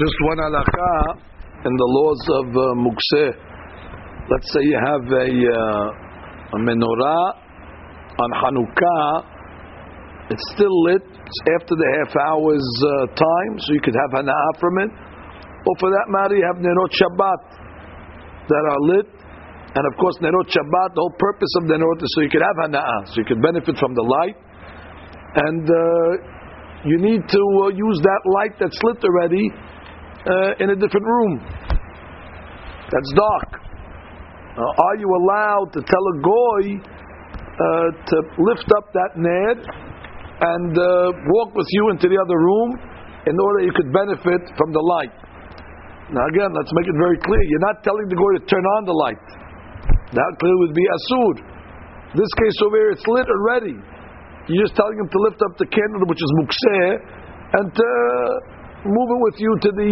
Just one halakha in the laws of mukseh. Let's say you have a menorah on Hanukkah. It's still lit. It's after the half hour's time, so you could have hana'ah from it. Or for that matter, you have nerot Shabbat that are lit. And of course, nerot Shabbat, the whole purpose of the nerot is so you could have hana'ah, so you could benefit from the light. And you need to use that light that's lit already in a different room that's dark. Are you allowed to tell a goy to lift up that ner and walk with you into the other room in order you could benefit from the light? Now again, let's make it very clear. You're not telling the goy to turn on the light. That clearly would be asur. This case over here, it's lit already. You're just telling him to lift up the candle, which is mukseh, and to move it with you to the,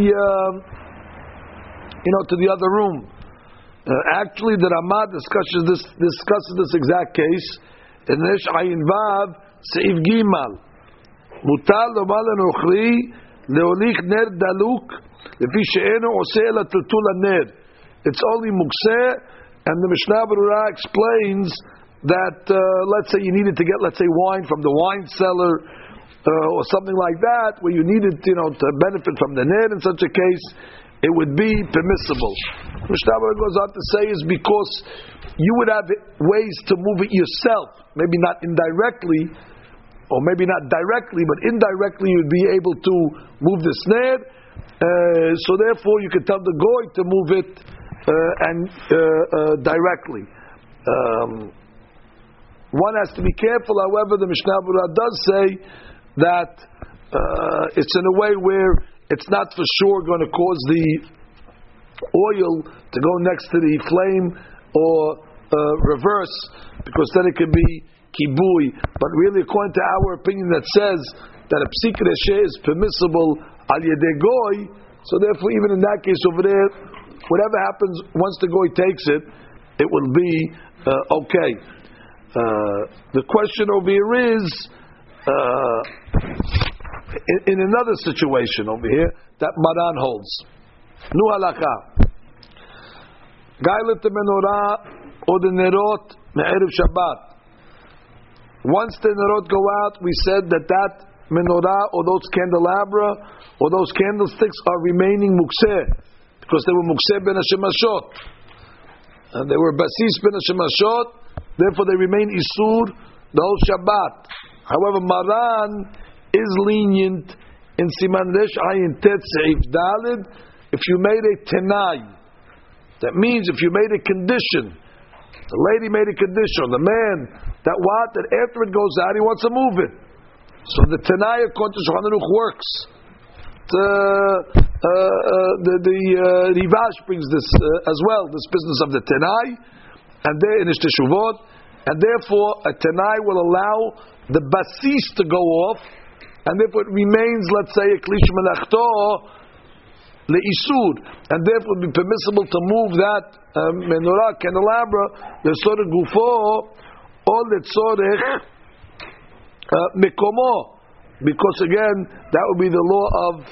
to the other room. Actually, the Ramah discusses this exact case in Resh Ayin Vav Seif Gimal. Mutar lomar lenochri leolich ner daluk lefi she'eno oseh ela tiltul haner. It's only mukseh, and the Mishnah Berurah explains that let's say you needed to get, let's say, wine from the wine cellar or something like that, where you needed to benefit from the ner. In such a case, it would be permissible. Mishnah Berurah goes on to say is because you would have ways to move it yourself, maybe not indirectly, or maybe not directly, but indirectly you'd be able to move the snare. So therefore, you could tell the goy to move it directly. One has to be careful, however, the Mishnah Berurah does say that it's in a way where it's not for sure going to cause the oil to go next to the flame or reverse, because then it could be kibui. But really, according to our opinion, that says that a psik reshe is permissible al yedei goy, so therefore even in that case over there, whatever happens once the goy takes it, it will be okay. The question over here is in another situation over here that Maran holds. Nu halakha. Guy lit the menorah or the nerot me'erev Shabbat. Once the nerot go out, we said that menorah or those candelabra or those candlesticks are remaining mukseh, because they were mukseh ben hashemashot, and they were basis ben hashemashot. Therefore, they remain isur the whole Shabbat. However, Maran is lenient in Siman Resh Ayin Tet Seif Dalid if you made a tenai. That means if you made a condition, the lady made a condition, the man that after it goes out, he wants to move it. So the tenai according to Shulchan Aruch works. The Rivash brings this as well, this business of the tenai, and there in his teshuvot, and therefore a tenai will allow the basis to go off, and therefore it remains, let's say, a klish melachto leisud, and therefore it would be permissible to move that menorah candelabra lesorech gufo or lesorech mekomo, because again that would be the law of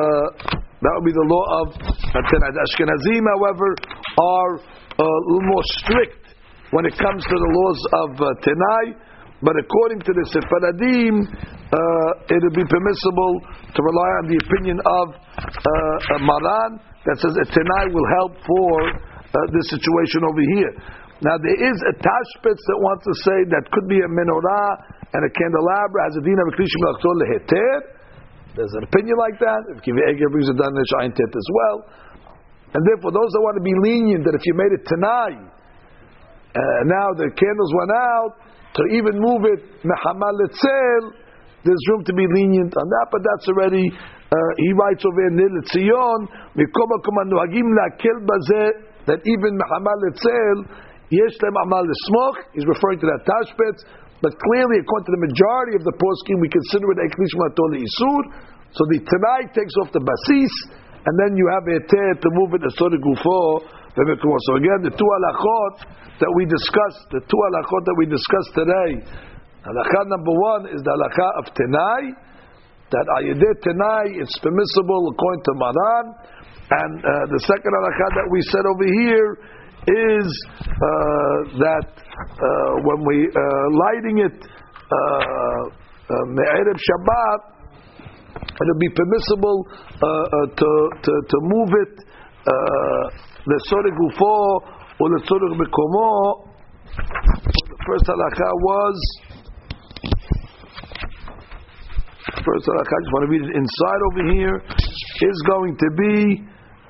tenai. The Ashkenazim, however, are a little more strict when it comes to the laws of tenai, but according to the Sephardim, it would be permissible to rely on the opinion of Maran that says a tenai will help for this situation over here. Now there is a Tashbetz that wants to say that could be a menorah and a candelabra as a din of a klish melachto leheter. There's an opinion like that. If Kivi Eger brings it down in Shayin Tet as well, and therefore those that want to be lenient that if you made it tenai, now the candles went out, to even move it mehamal letzel, there's room to be lenient on that, but that's already he writes over in Nil Tzion mikoma komanu hagim lakel bazeh, that even mehamal letzel yesh lem amal lesmoch. He's referring to that Tashbetz, but clearly according to the majority of the poskim we consider it a klish melachto leisur. So the tenai takes off the basis, and then you have a tear to move it lesorech gufo. So again, the two halachot that we discussed today, halakha number one is the halakha of tenai, that Ayedeh Tenai it's permissible according to Maran, and the second halakha that we said over here is that when we lighting it me'erev Shabbat, it'll be permissible to move it lesorech gufo or lesorech bekomo. The first halakha was. First halakha, I just want to read it inside over here, is going to be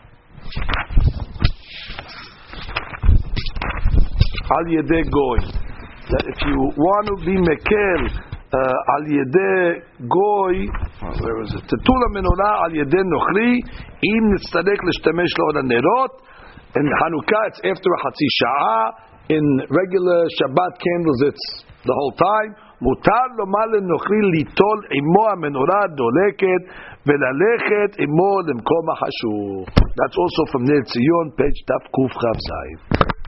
al yedeh goy. That if you want to be mekel al yedeh goy, where is it? Tetul menorah al yedeh nochri im nitzarek l'shtamesh lo nerot. In Hanukkah, it's after a hatzi sha'ah. In regular Shabbat candles, it's the whole time. מותר לומר לנוכרי ליטול עמו המנורה הדולקת וללכת עמו למקום החשוך. That's also from Ner Tzion, page תקכ"ז.